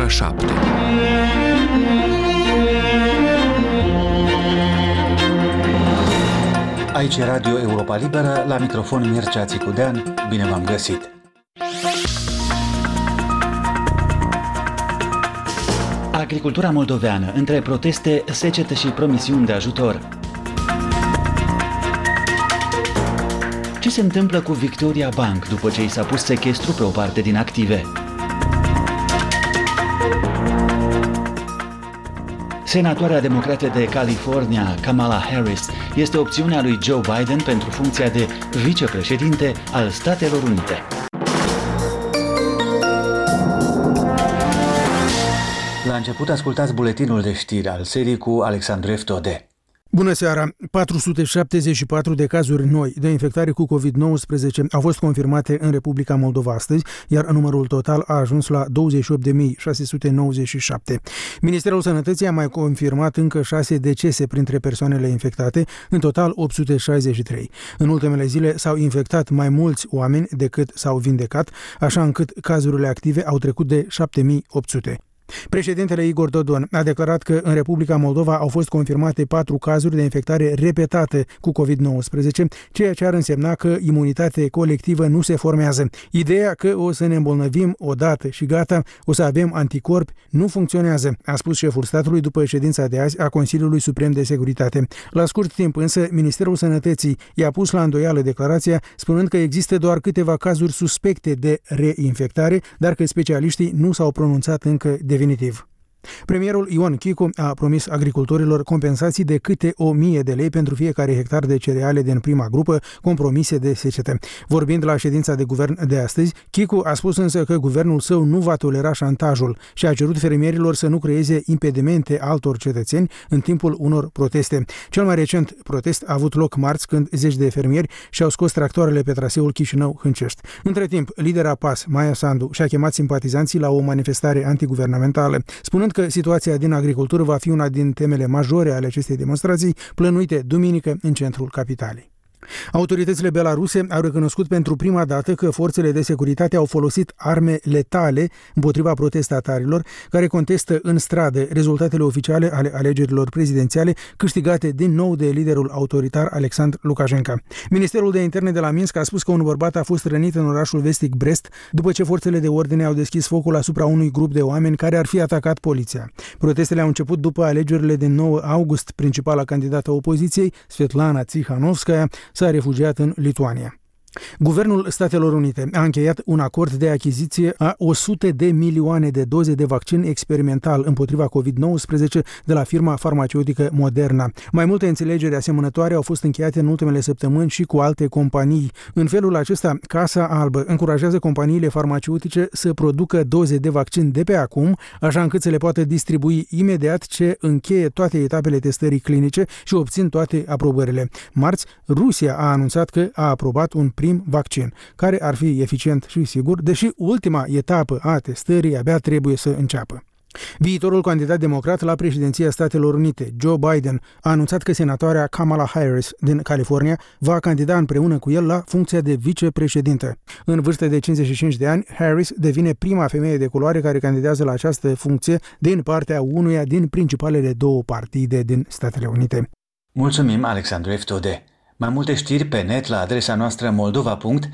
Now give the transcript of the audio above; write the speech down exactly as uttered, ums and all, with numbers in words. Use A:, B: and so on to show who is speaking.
A: ora șapte.
B: Aici e Radio Europa Liberă, la microfon Mircea Țicudean, bine v-am găsit! Agricultura moldoveană, între proteste, secetă și promisiuni de ajutor. Ce se întâmplă cu Victoria Bank după ce i s-a pus sechestru pe o parte din active? Senatoarea democrată de California, Kamala Harris, este opțiunea lui Joe Biden pentru funcția de vicepreședinte al Statelor Unite. La început ascultați buletinul de știri al serii cu Alexandru Eftode.
C: Bună seara! patru sute șaptezeci și patru de cazuri noi de infectare cu covid nouăsprezece au fost confirmate în Republica Moldova astăzi, iar numărul total a ajuns la douăzeci și opt de mii șase sute nouăzeci și șapte. Ministerul Sănătății a mai confirmat încă șase decese printre persoanele infectate, în total opt sute șaizeci și trei. În ultimele zile s-au infectat mai mulți oameni decât s-au vindecat, așa încât cazurile active au trecut de șapte mii opt sute. Președintele Igor Dodon a declarat că în Republica Moldova au fost confirmate patru cazuri de infectare repetată cu covid nouăsprezece, ceea ce ar însemna că imunitate colectivă nu se formează. Ideea că o să ne îmbolnăvim odată și gata, o să avem anticorpi, nu funcționează, a spus șeful statului după ședința de azi a Consiliului Suprem de Securitate. La scurt timp însă, Ministerul Sănătății i-a pus la îndoială declarația, spunând că există doar câteva cazuri suspecte de reinfectare, dar că specialiștii nu s-au pronunțat încă definitiv. Premierul Ion Chicu a promis agricultorilor compensații de câte o mie de lei pentru fiecare hectar de cereale din prima grupă compromise de secetă. Vorbind la ședința de guvern de astăzi, Chicu a spus însă că guvernul său nu va tolera șantajul și a cerut fermierilor să nu creeze impedimente altor cetățeni în timpul unor proteste. Cel mai recent protest a avut loc marți, când zeci de fermieri și-au scos tractoarele pe traseul Chișinău-Hâncești. Între timp, lidera P A S, Maia Sandu, și-a chemat simpatizanții la o manifestare antiguvernamentală, spunând că situația din agricultură va fi una din temele majore ale acestei demonstrații, plănuite duminică în centrul capitalei. Autoritățile belaruse au recunoscut pentru prima dată că forțele de securitate au folosit arme letale împotriva protestatarilor care contestă în stradă rezultatele oficiale ale alegerilor prezidențiale câștigate din nou de liderul autoritar Alexandru Lukashenko. Ministerul de Interne de la Minsk a spus că un bărbat a fost rănit în orașul vestic Brest după ce forțele de ordine au deschis focul asupra unui grup de oameni care ar fi atacat poliția. Protestele au început după alegerile din nouă august. Principala candidată a opoziției, Svetlana Tsikhanovskaya, s-a refugiat în Lituania. Guvernul Statelor Unite a încheiat un acord de achiziție a o sută de milioane de doze de vaccin experimental împotriva covid nouăsprezece de la firma farmaceutică Moderna. Mai multe înțelegeri asemănătoare au fost încheiate în ultimele săptămâni și cu alte companii. În felul acesta, Casa Albă încurajează companiile farmaceutice să producă doze de vaccin de pe acum, așa încât să le poată distribui imediat ce încheie toate etapele testării clinice și obțin toate aprobările. Marți, Rusia a anunțat că a aprobat un prim vaccin, care ar fi eficient și sigur, deși ultima etapă a testării abia trebuie să înceapă. Viitorul candidat democrat la președinția Statelor Unite, Joe Biden, a anunțat că senatoarea Kamala Harris din California va candida împreună cu el la funcția de vicepreședintă. În vârstă de cincizeci și cinci de ani, Harris devine prima femeie de culoare care candidează la această funcție din partea unuia din principalele două partide din Statele Unite.
B: Mulțumim, Alexandru Eftode. Mai multe știri pe net la adresa noastră moldova punct